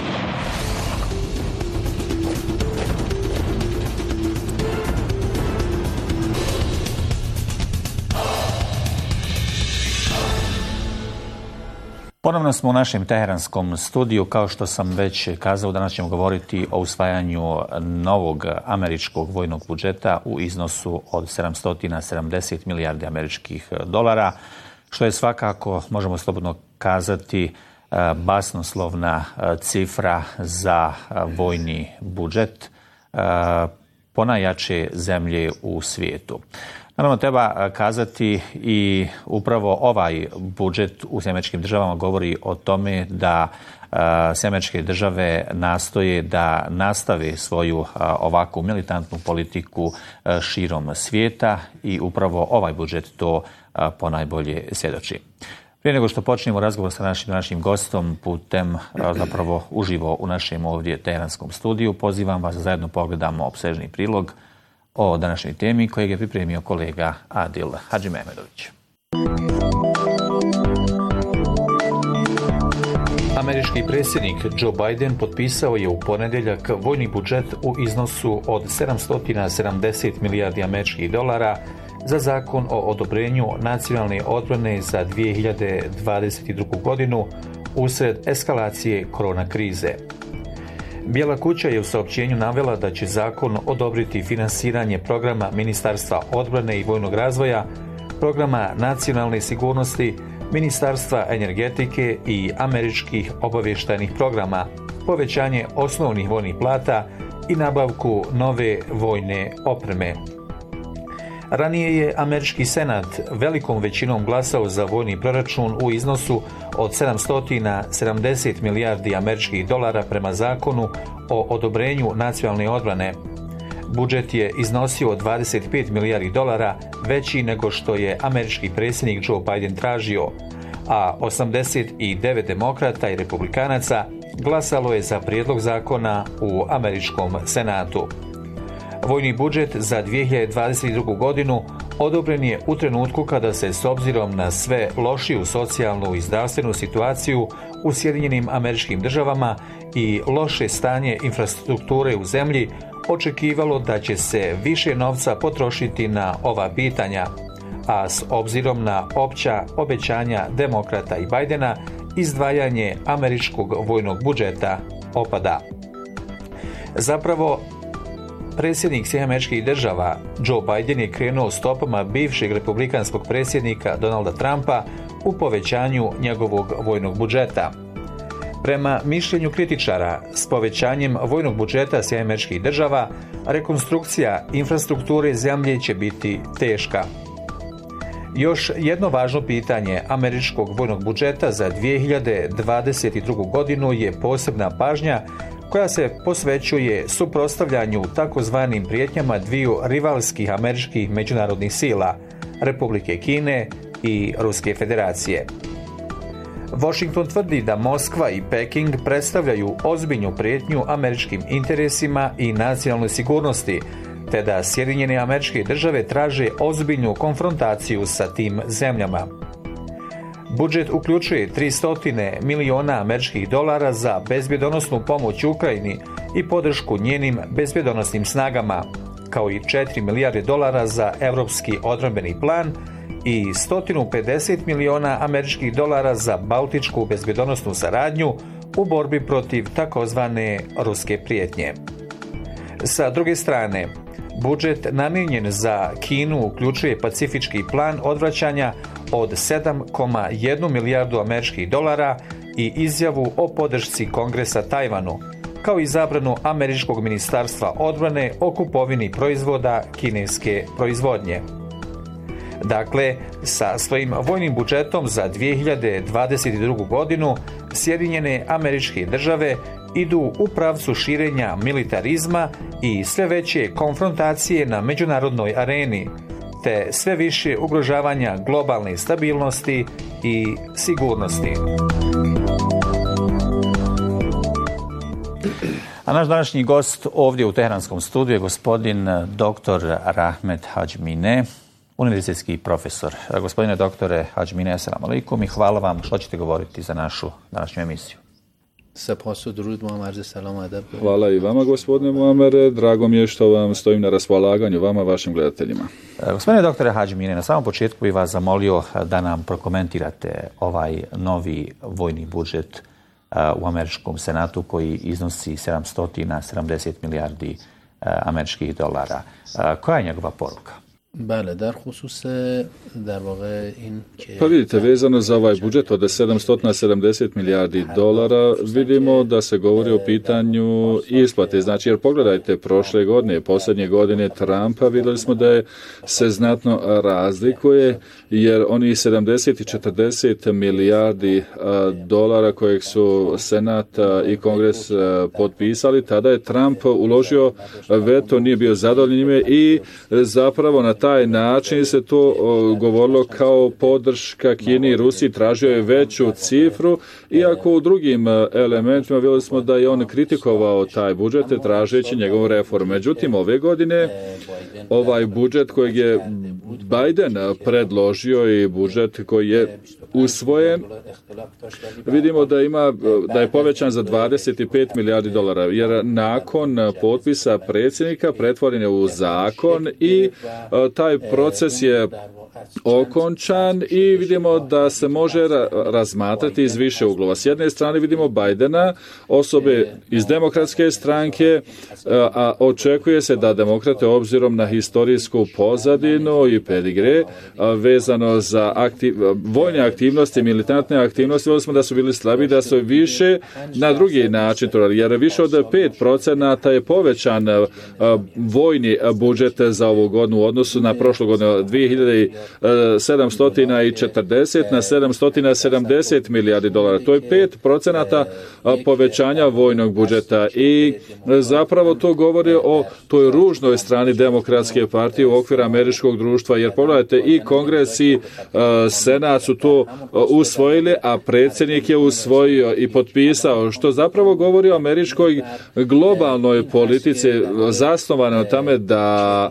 Ponovno smo u našem teheranskom studiju. Kao što sam već kazao, danas ćemo govoriti o usvajanju novog američkog vojnog budžeta u iznosu od 770 milijardi američkih dolara, što je svakako, možemo slobodno kazati, basnoslovna cifra za vojni budžet ponajjače zemlje u svijetu. Naravno, treba kazati i upravo ovaj budžet u Američkim državama govori o tome da Američke države nastoje da nastave svoju ovakvu militantnu politiku širom svijeta i upravo ovaj budžet to ponajbolje svjedoči. Prije nego što počnemo razgovor sa našim gostom putem zapravo uživo u našem ovdje teheranskom studiju, pozivam vas da zajedno pogledamo opsežni prilog o današnjoj temi kojeg je pripremio kolega Adil Hadžimehmedović. Američki predsjednik Joe Biden potpisao je u ponedjeljak vojni budžet u iznosu od 770 milijardi američkih dolara za zakon o odobrenju nacionalne odbrane za 2022. godinu usred eskalacije korona krize. Bijela kuća je u saopćenju navela da će zakon odobriti finansiranje programa Ministarstva odbrane i vojnog razvoja, programa nacionalne sigurnosti, Ministarstva energetike i američkih obavještajnih programa, povećanje osnovnih vojnih plata i nabavku nove vojne opreme. Ranije je američki senat velikom većinom glasao za vojni proračun u iznosu od 770 milijardi američkih dolara prema zakonu o odobrenju nacionalne odbrane. Budžet je iznosio 25 milijardi dolara, veći nego što je američki predsjednik Joe Biden tražio, a 89 demokrata i republikanaca glasalo je za prijedlog zakona u američkom senatu. Vojni budžet za 2022. godinu odobren je u trenutku kada se s obzirom na sve lošiju socijalnu i zdravstvenu situaciju u Sjedinjenim Američkim Državama i loše stanje infrastrukture u zemlji očekivalo da će se više novca potrošiti na ova pitanja, a s obzirom na opća obećanja demokrata i Bajdena, izdvajanje američkog vojnog budžeta opada. Zapravo, predsjednik Sjedinjenih Država Joe Biden je krenuo stopama bivšeg republikanskog predsjednika Donalda Trumpa u povećanju njegovog vojnog budžeta. Prema mišljenju kritičara, s povećanjem vojnog budžeta Sjedinjenih Država, rekonstrukcija infrastrukture zemlje će biti teška. Još jedno važno pitanje američkog vojnog budžeta za 2022. godinu je posebna pažnja koja se posvećuje suprotstavljanju takozvanim prijetnjama dviju rivalskih američkih međunarodnih sila, Republike Kine i Ruske federacije. Washington tvrdi da Moskva i Peking predstavljaju ozbiljnu prijetnju američkim interesima i nacionalnoj sigurnosti, te da Sjedinjene Američke Države traže ozbiljnu konfrontaciju sa tim zemljama. Budžet uključuje 300 miliona američkih dolara za bezbjedonosnu pomoć Ukrajini i podršku njenim bezbjedonosnim snagama, kao i 4 milijarde dolara za europski odbrambeni plan i 150 miliona američkih dolara za baltičku bezbjedonosnu saradnju u borbi protiv takozvane ruske prijetnje. Sa druge strane, budžet namijenjen za Kinu uključuje pacifički plan odvraćanja od 7,1 milijardu američkih dolara i izjavu o podršci Kongresa Tajvanu, kao i zabranu američkog ministarstva odbrane o kupovini proizvoda kineske proizvodnje. Dakle, sa svojim vojnim budžetom za 2022. godinu Sjedinjene Američke Države idu u pravcu širenja militarizma i sve veće konfrontacije na međunarodnoj areni, te sve više ugrožavanja globalne stabilnosti i sigurnosti. A naš današnji gost ovdje u Teheranskom studiju je gospodin dr. Rahmet Hadžmine, univerzitetski profesor. Gospodine doktore Hadžmine, assalamu alaikum i hvala vam što ćete govoriti za našu današnju emisiju. Hvala i vama, gospodine Muamere. Drago mi je što vam stojim na raspolaganju, vama, vašim gledateljima. Gospodine doktore Hadžmine, na samom početku bih vas zamolio da nam prokomentirate ovaj novi vojni budžet u američkom senatu koji iznosi 770 milijardi američkih dolara. Koja je njegova poruka? Pa vidite, vezano za ovaj budžet od 770 milijardi dolara, vidimo da se govori o pitanju isplate. Znači, jer pogledajte prošle godine, posljednje godine Trumpa, vidjeli smo da se znatno razlikuje, jer oni 70 i 40 milijardi dolara kojeg su Senat i Kongres potpisali, tada je Trump uložio veto, nije bio zadovoljan njime i zapravo na taj način se to govorilo kao podrška Kini i Rusiji, tražio je veću cifru, iako u drugim elementima vidjeli smo da je on kritikovao taj budžet tražeći njegovu reformu. Međutim, ove godine ovaj budžet kojeg je Biden predložio i budžet koji je usvojen, vidimo da je povećan za 25 milijardi dolara, jer nakon potpisa predsjednika pretvoren je u zakon i taj proces je okončan i vidimo da se može razmatrati iz više uglova. S jedne strane vidimo Bidena, osobe iz demokratske stranke, a očekuje se da demokrate obzirom na historijsku pozadinu i pedigre vezano za vojne aktivnosti, militantne aktivnosti, vidjeli smo da su bili slabi, da su više na drugi način, jer više od 5% je povećan vojni budžet za ovu godinu u odnosu na prošlu godinu. 740 na 770 milijardi dolara. To je 5% povećanja vojnog budžeta i zapravo to govori o toj ružnoj strani demokratske partije u okviru američkog društva, jer pogledajte i Kongres i Senat su to usvojili, a predsjednik je usvojio i potpisao, što zapravo govori o američkoj globalnoj politici zasnovane o tome da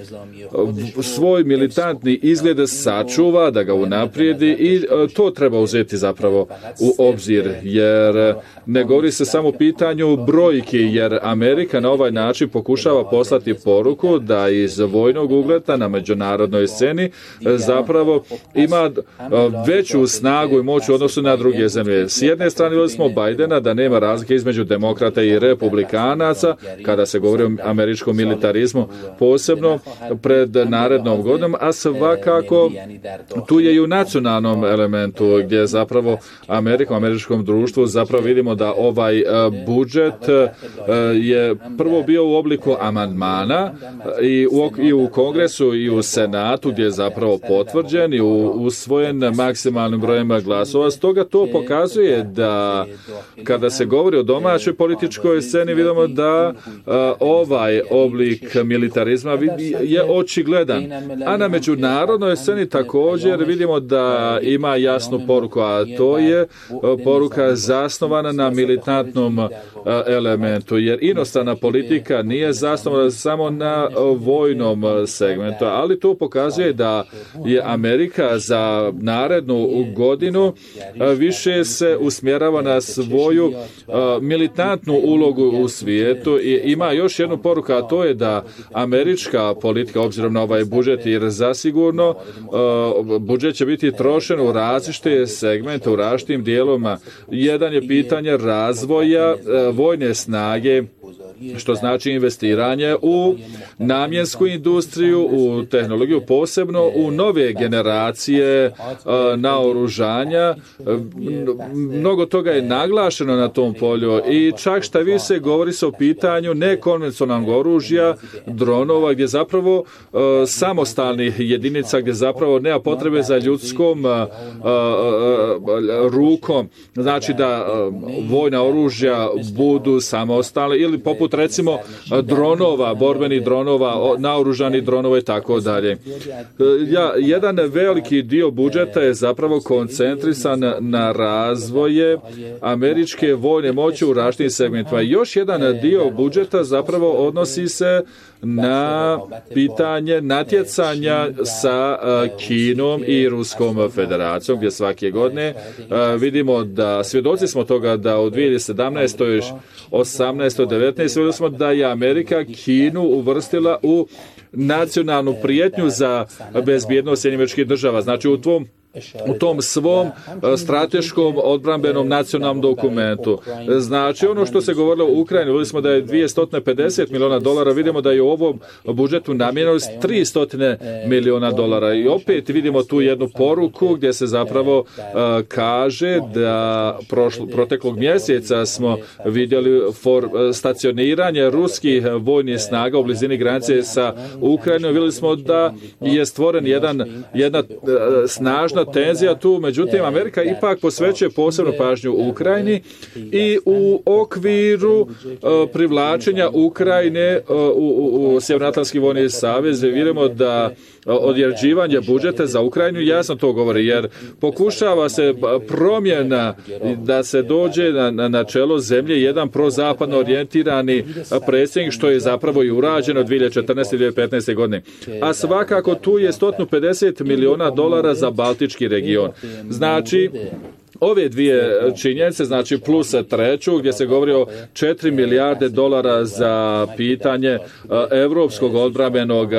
svoj militantni izgled sačuva, da ga unaprijedi i to treba uzeti zapravo u obzir, jer ne govori se samo o pitanju brojki, jer Amerika na ovaj način pokušava poslati poruku da iz vojnog ugleda na međunarodnoj sceni zapravo ima veću snagu i moć u odnosu na druge zemlje. S jedne strane vidjeli smo Bidena da nema razlike između demokrata i republikanaca kada se govori o američkom militarizmu, posebno pred narednom godinom, a svakako tu je i u nacionalnom elementu gdje zapravo Amerika, u američkom društvu zapravo vidimo da ovaj budžet je prvo bio u obliku amandmana i u Kongresu i u Senatu gdje je zapravo potvrđen i usvojen maksimalnim brojem glasova. Stoga to pokazuje da kada se govori o domaćoj političkoj sceni vidimo da ovaj oblik militarizma je očigledan. A na međunarodnoj sceni također vidimo da ima jasnu poruku, a to je poruka zasnovana na militantnom elementu, jer inostrana politika nije zasnovana samo na vojnom segmentu, ali to pokazuje da je Amerika za narednu godinu više se usmjerava na svoju militantnu ulogu u svijetu i ima još jednu poruku, a to je da američka politika, obzirom na ovaj budžet, jer zasigurno budžet će biti trošen u različite segmente, u različitim dijelovima. Jedan je pitanje razvoja vojne snage, što znači investiranje u namjensku industriju, u tehnologiju, posebno u nove generacije naoružanja. Mnogo toga je naglašeno na tom polju i čak šta više govori se o pitanju nekonvencionalnog oružja, dronova, gdje zapravo samostalnih jedinica, gdje zapravo nema potrebe za ljudskom rukom. Znači da vojna oružja budu samostalne ili poput recimo dronova, borbenih dronova, naoružanih dronova i tako dalje. Jedan veliki dio budžeta je zapravo koncentrisan na razvoje američke vojne moći u različitim segmentima. Još jedan dio budžeta zapravo odnosi se na pitanje natjecanja sa Kinom i Ruskom federacijom, gdje svake godine vidimo da svjedoci smo toga da u 2017. 18. 19. vidjeli smo da je Amerika Kinu uvrstila u nacionalnu prijetnju za bezbjednost Sjedinjenih Država. Znači u tom svom strateškom odbrambenom nacionalnom dokumentu. Znači ono što se govorilo u Ukrajini, vidjeli smo da je $250 miliona, vidimo da je u ovom budžetu namijenjeno $300 miliona i opet vidimo tu jednu poruku gdje se zapravo kaže da proteklog mjeseca smo vidjeli stacioniranje ruskih vojnih snaga u blizini granice sa Ukrajinom. Vidjeli smo da je stvoren jedna snažna tenzija tu, međutim Amerika ipak posvećuje posebnu pažnju Ukrajini i u okviru privlačenja Ukrajine u Sjevernoatlantski vojni savez vidimo da određivanje budžeta za Ukrajinu jasno to govori, jer pokušava se promjena da se dođe na čelo zemlje jedan prozapadno orijentirani predsjednik, što je zapravo i urađeno 2014. i 2015. godine. A svakako tu je $150 miliona za Baltički region. Znači, ove dvije činjenice, znači plus treću gdje se govori o $4 milijarde za pitanje europskog odbrambenog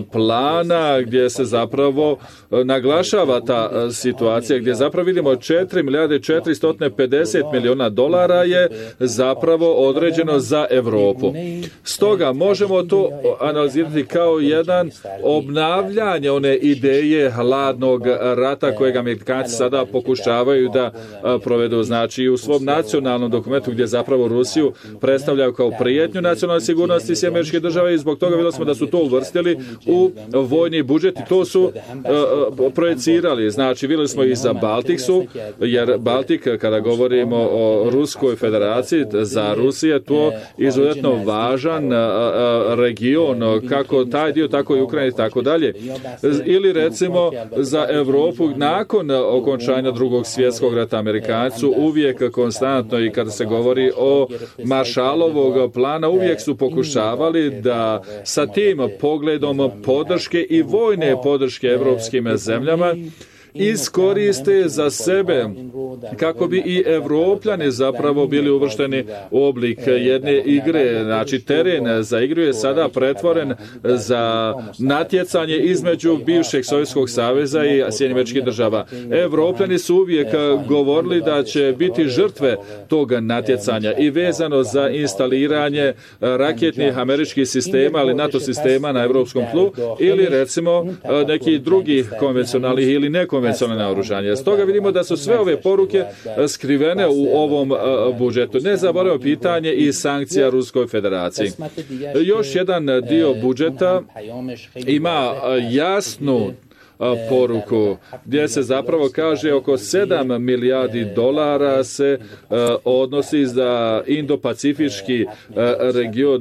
plana, gdje se zapravo naglašava ta situacija, gdje zapravo vidimo $4 milijarde $450 miliona je zapravo određeno za Europu. Stoga možemo to analizirati kao jedan obnavljanje one ideje hladnog rata kojeg Amerikanci sada pokušavaju da da provedu. Znači, u svom nacionalnom dokumentu gdje zapravo Rusiju predstavljaju kao prijetnju nacionalne sigurnosti SAD i zbog toga vidjeli smo da su to uvrstili u vojni budžet i to su projecirali. Znači, vidjeli smo i za Baltiksu, jer Baltik, kada govorimo o Ruskoj federaciji, za Rusije to izuzetno važan region, kako taj dio, tako i Ukrajina i tako dalje. Ili recimo za Europu nakon okončanja Drugog svjetskog rata, Amerikanci su uvijek konstantno i kada se govori o Marshallovog plana, uvijek su pokušavali da sa tim pogledom podrške i vojne podrške evropskim zemljama iskoriste za sebe kako bi i Evropljani zapravo bili uvršteni u oblik jedne igre. Znači, teren za igru je sada pretvoren za natjecanje između bivšeg Sovjetskog saveza i SAD. Evropljani su uvijek govorili da će biti žrtve tog natjecanja i vezano za instaliranje raketnih američkih sistema ali NATO sistema na evropskom tlu ili recimo neki drugi konvencionalnih ili nekonvencionalnih naoružanja. Stoga vidimo da su sve ove poruke skrivene u ovom budžetu. Ne zaboravimo pitanje i sankcija Ruskoj federaciji. Još jedan dio budžeta ima jasnu poruku gdje se zapravo kaže oko 7 milijardi dolara se odnosi za Indo-Pacifički region,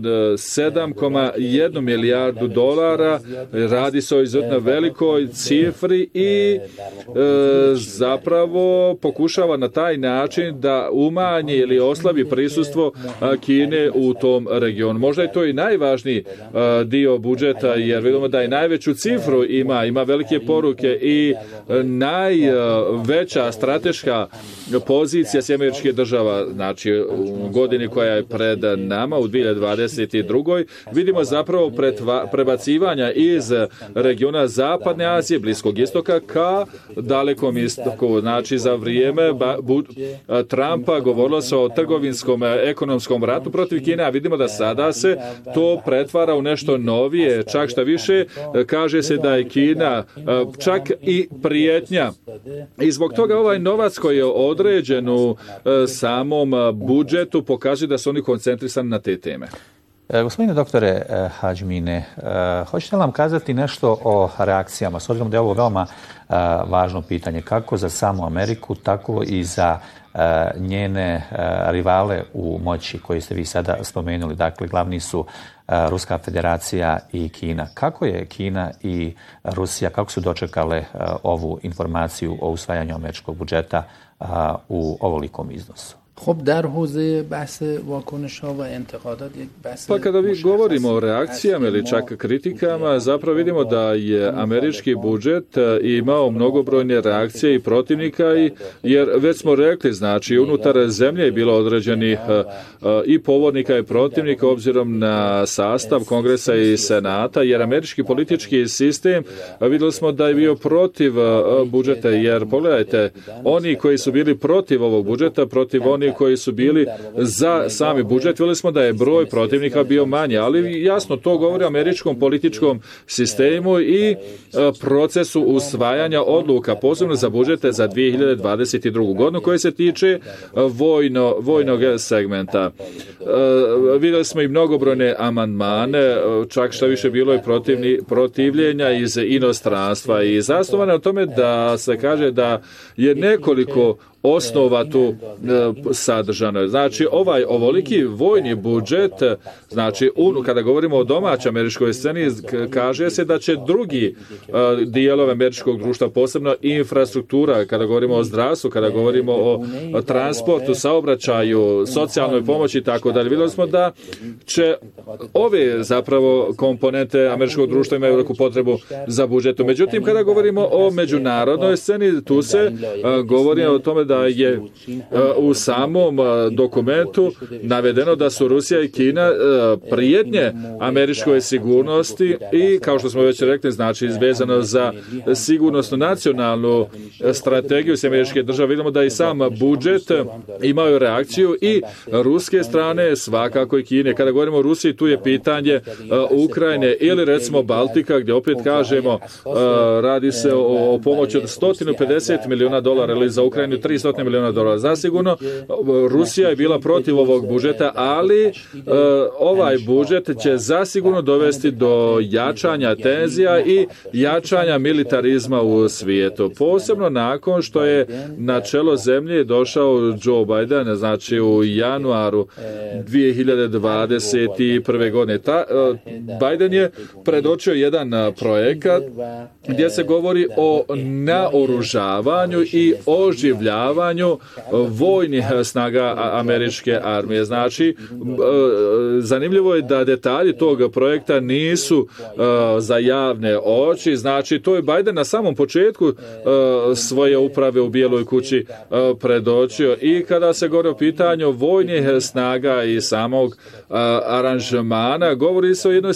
7,1 milijardu dolara, radi se o izuzetno velikoj cifri i zapravo pokušava na taj način da umanji ili oslabi prisustvo Kine u tom regionu. Možda je to i najvažniji dio budžeta jer vidimo da i najveću cifru ima velike poruke i najveća strateška pozicija Američkih država, znači u godini koja je pred nama, u 2022. vidimo zapravo prebacivanja iz regiona Zapadne Azije, Bliskog istoka ka Dalekom istoku. Znači za vrijeme Trumpa govorilo se o trgovinskom ekonomskom ratu protiv Kine, a vidimo da sada se to pretvara u nešto novije, čak šta više kaže se da je Kina čak i prijetnja. I zbog toga ovaj novac koji je određen u samom budžetu pokazuje da su oni koncentrisani na te teme. Gospodine doktore Hadžmine, hoćete li nam kazati nešto o reakcijama, s obzirom da je ovo veoma važno pitanje, kako za samu Ameriku, tako i za njene rivale u moći koje ste vi sada spomenuli. Dakle, glavni su Ruska federacija i Kina. Kako je Kina i Rusija, kako su dočekale ovu informaciju o usvajanju američkog budžeta u ovolikom iznosu? Pa kada vi govorimo o reakcijama ili čak kritikama, zapravo vidimo da je američki budžet imao mnogobrojne reakcije i protivnika, jer već smo rekli, znači unutar zemlje je bilo određenih i povodnika i protivnika obzirom na sastav Kongresa i Senata, jer američki politički sistem vidjeli smo da je bio protiv budžeta, jer pogledajte, oni koji su bili protiv ovog budžeta, protiv oni koji su bili za sami budžet, vidjeli smo da je broj protivnika bio manji, ali jasno to govori o američkom političkom sistemu i procesu usvajanja odluka, posebno za budžete za 2022. godinu koje se tiče vojnog segmenta. Vidjeli smo i mnogobrojne amandmane, čak što više bilo je protivljenja iz inostranstva i zasnovano na tome da se kaže da je nekoliko osnova tu sadržano. Znači, ovaj ovoliki vojni budžet, znači, kada govorimo o domaćoj američkoj sceni, kaže se da će drugi dijelove američkog društva, posebno infrastruktura, kada govorimo o zdravstvu, kada govorimo o transportu, saobraćaju, socijalnoj pomoći i tako dalje. Vidjeli smo da će ove zapravo komponente američkog društva imaju veliku potrebu za budžetom. Međutim, kada govorimo o međunarodnoj sceni, tu se govori o tome da je u samom samom dokumentu navedeno da su Rusija i Kina prijetnje američkoj sigurnosti i, kao što smo već rekli, znači vezano za sigurnosnu nacionalnu strategiju Američke države. Vidimo da i sam budžet imaju reakciju i ruske strane, svakako i Kine. Kada govorimo o Rusiji, tu je pitanje Ukrajine ili recimo Baltika, gdje opet kažemo radi se o pomoći od $150 milijuna ili za Ukrajinu $300 milijuna. Zasigurno Rusija je bila protiv ovog budžeta, ali ovaj budžet će zasigurno dovesti do jačanja tenzija i jačanja militarizma u svijetu. Posebno nakon što je na čelo zemlje došao Joe Biden, znači u januaru 2021. godine. Biden je predočio jedan projekat gdje se govori o naoružavanju i oživljavanju vojnih snaga američke armije. Znači, zanimljivo je da detalji tog projekta nisu za javne oči. Znači, to je Biden na samom početku svoje uprave u Bijeloj kući predočio. I kada se govori o pitanju vojnih snaga i samog aranžmana, govori se o jednoj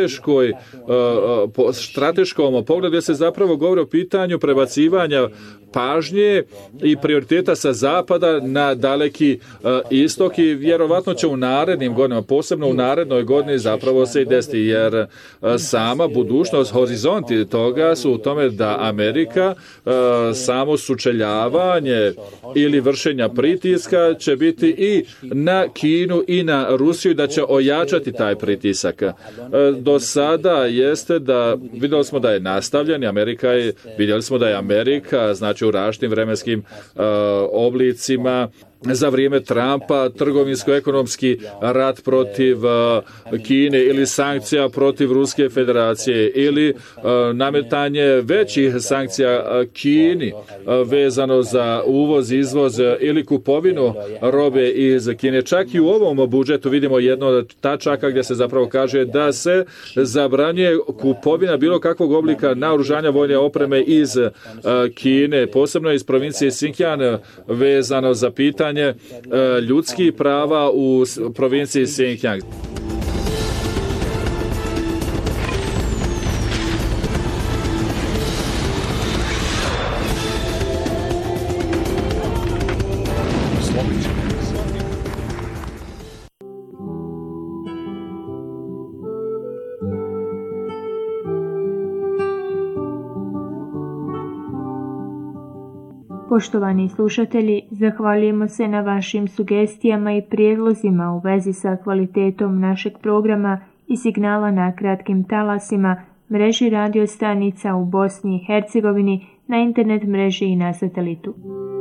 strateškom pogledu gdje se zapravo govori o pitanju prebacivanja pažnje i prioriteta sa zapada na daleki istok i vjerovatno će u narednim godinama, posebno u narednoj godini zapravo se i desiti, jer sama budućnost, horizonti toga su u tome da Amerika samo sučeljavanje ili vršenja pritiska će biti i na Kinu i na Rusiju, da će ojačati taj pritisak. Do sada jeste da vidjeli smo da je nastavljen, vidjeli smo da je Amerika, znači u različitim vremenskim oblicima, za vrijeme Trumpa trgovinsko-ekonomski rat protiv Kine ili sankcija protiv Ruske federacije ili nametanje većih sankcija Kini vezano za uvoz, izvoz ili kupovinu robe iz Kine. Čak i u ovom budžetu vidimo jedno od tačaka gdje se zapravo kaže da se zabranjuje kupovina bilo kakvog oblika naoružanja vojne opreme iz Kine, posebno iz provincije Xinjiang, vezano za pitanje ljudskih prava u provinciji Xinjiang. Poštovani slušatelji, zahvaljujemo se na vašim sugestijama i prijedlozima u vezi sa kvalitetom našeg programa i signala na kratkim talasima, mreži radio stanica u Bosni i Hercegovini, na internet mreži i na satelitu.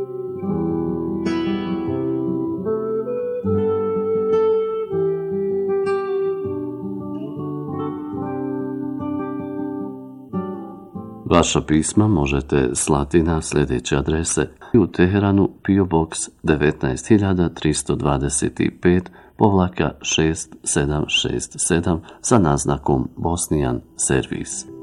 Vaša pisma možete slati na sljedeće adrese: u Teheranu PO Box 19325-6767 sa naznakom Bosnian Servis.